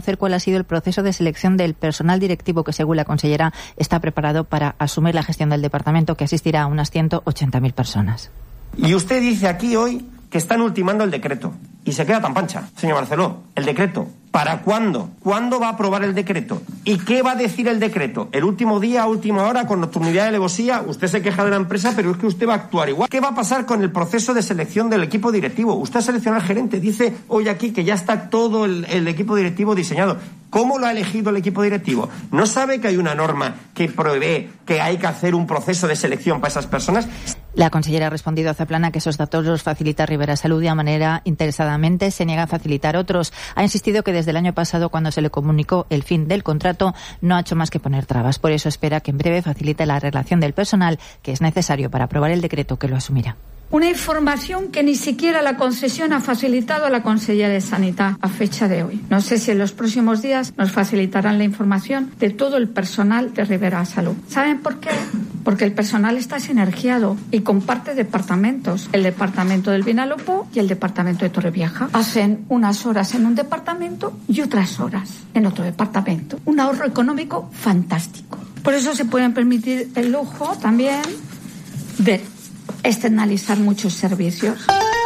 conocer cuál ha sido el proceso de selección del personal directivo que, según la consellera, está preparado para asumir la gestión del departamento, que asistirá a unas 180.000 personas. Y usted dice aquí hoy que están ultimando el decreto. Y se queda tan pancha, señor Barceló. El decreto. ¿Para cuándo? ¿Cuándo va a aprobar el decreto? ¿Y qué va a decir el decreto? El último día, a última hora, con nocturnidad y alevosía, usted se queja de la empresa, pero es que usted va a actuar igual. ¿Qué va a pasar con el proceso de selección del equipo directivo? Usted selecciona al gerente, dice hoy aquí que ya está todo el equipo directivo diseñado. ¿Cómo lo ha elegido el equipo directivo? ¿No sabe que hay una norma que prevé que hay que hacer un proceso de selección para esas personas? La consellera ha respondido a Zaplana que esos datos los facilita Rivera Salud y, a manera interesadamente, se niega a facilitar otros. Ha insistido que desde el año pasado, cuando se le comunicó el fin del contrato, no ha hecho más que poner trabas. Por eso espera que en breve facilite la relación del personal que es necesario para aprobar el decreto que lo asumirá. Una información que ni siquiera la concesión ha facilitado a la Consellería de Sanidad a fecha de hoy. No sé si en los próximos días nos facilitarán la información de todo el personal de Rivera Salud. ¿Saben por qué? Porque el personal está sinergiado y comparte departamentos. El departamento del Vinalopó y el departamento de Torrevieja. Hacen unas horas en un departamento y otras horas en otro departamento. Un ahorro económico fantástico. Por eso se pueden permitir el lujo también de externalizar muchos servicios.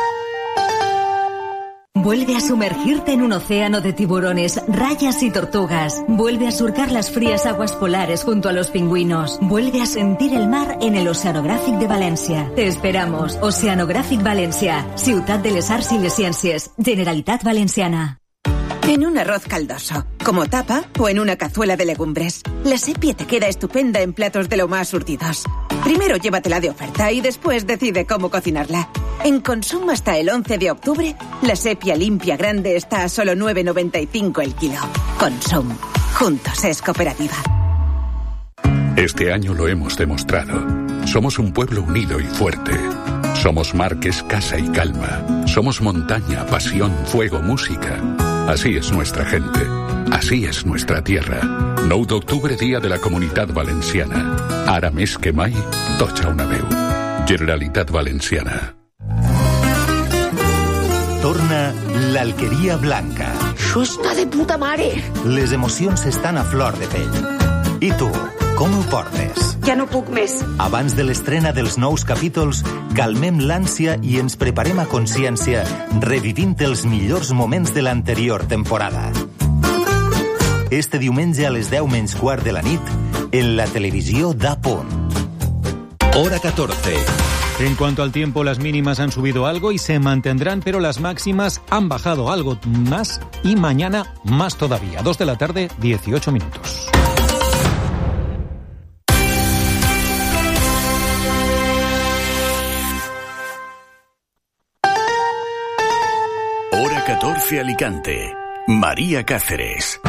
Vuelve a sumergirte en un océano de tiburones, rayas y tortugas. Vuelve a surcar las frías aguas polares junto a los pingüinos. Vuelve a sentir el mar en el Oceanogràfic de València. Te esperamos. Oceanogràfic València, Ciutat de les Arts i les Ciències, Generalitat Valenciana. En un arroz caldoso, como tapa o en una cazuela de legumbres. La sepia te queda estupenda en platos de lo más surtidos. Primero llévatela de oferta y después decide cómo cocinarla. En Consum hasta el 11 de octubre, la sepia limpia grande está a solo 9,95 el kilo. Consum. Juntos es cooperativa. Este año lo hemos demostrado. Somos un pueblo unido y fuerte. Somos mar que es casa y calma. Somos montaña, pasión, fuego, música. Así es nuestra gente. Así es nuestra tierra. 9 d'octubre, Dia de la Comunitat Valenciana. Ara més que mai, tots a una veu. Generalitat Valenciana. Torna l'Alqueria Blanca. Això està de puta mare. Les emocions estan a flor de pell. I tu, com ho portes? Ja no puc més. Abans de l'estrena dels nous capítols, calmem l'ànsia i ens preparem a consciència, revivint els millors moments de l'anterior temporada. Este diumenge a les 10:15 de la nit, en la televisió d'A-Punt. Hora 14. En cuanto al tiempo, las mínimas han subido algo y se mantendrán, pero las máximas han bajado algo más y mañana más todavía. 2 de la tarde, 18 minutos. Hora 14 Alicante. María Cáceres.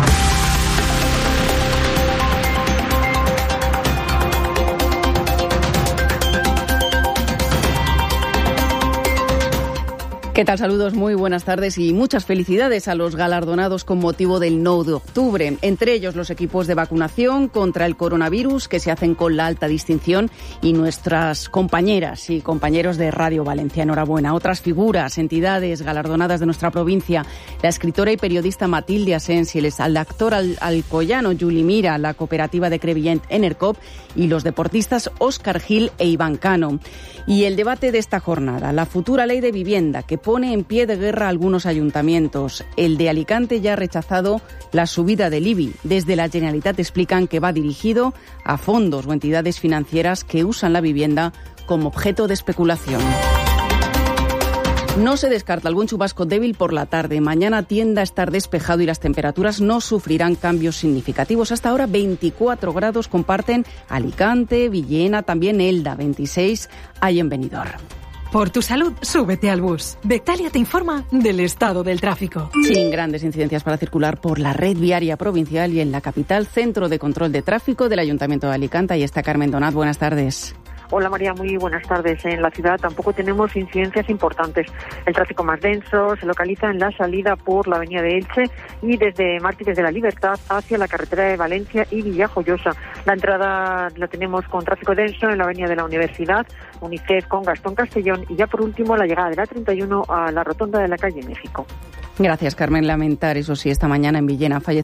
¿Qué tal? Saludos, muy buenas tardes y muchas felicidades a los galardonados con motivo del 9 de octubre. Entre ellos los equipos de vacunación contra el coronavirus que se hacen con la alta distinción y nuestras compañeras y compañeros de Radio Valencia. Enhorabuena. Otras figuras, entidades galardonadas de nuestra provincia, la escritora y periodista Matilde Asens y el actor alcoyano Juli Mira, la cooperativa de Crevillent Enercop y los deportistas Óscar Gil e Iván Cano. Y el debate de esta jornada, la futura ley de vivienda que pone en pie de guerra a algunos ayuntamientos. El de Alicante ya ha rechazado la subida del IBI. Desde la Generalitat explican que va dirigido a fondos o entidades financieras que usan la vivienda como objeto de especulación. No se descarta algún chubasco débil por la tarde. Mañana tiende a estar despejado y las temperaturas no sufrirán cambios significativos. Hasta ahora 24 grados comparten Alicante, Villena, también Elda, 26 hay en Benidorm. Por tu salud, súbete al bus. Bectalia te informa del estado del tráfico. Sin grandes incidencias para circular por la red viaria provincial y en la capital, Centro de Control de Tráfico del Ayuntamiento de Alicante. Ahí está Carmen Donat. Buenas tardes. Hola María, muy buenas tardes. En la ciudad tampoco tenemos incidencias importantes. El tráfico más denso se localiza en la salida por la avenida de Elche y desde Mártires de la Libertad hacia la carretera de Valencia y Villajoyosa. La entrada la tenemos con tráfico denso en la avenida de la Universidad, UNICEF con Gastón Castellón y ya por último la llegada de la 31 a la rotonda de la calle México. Gracias, Carmen. Lamentar, eso sí, esta mañana en Villena falleció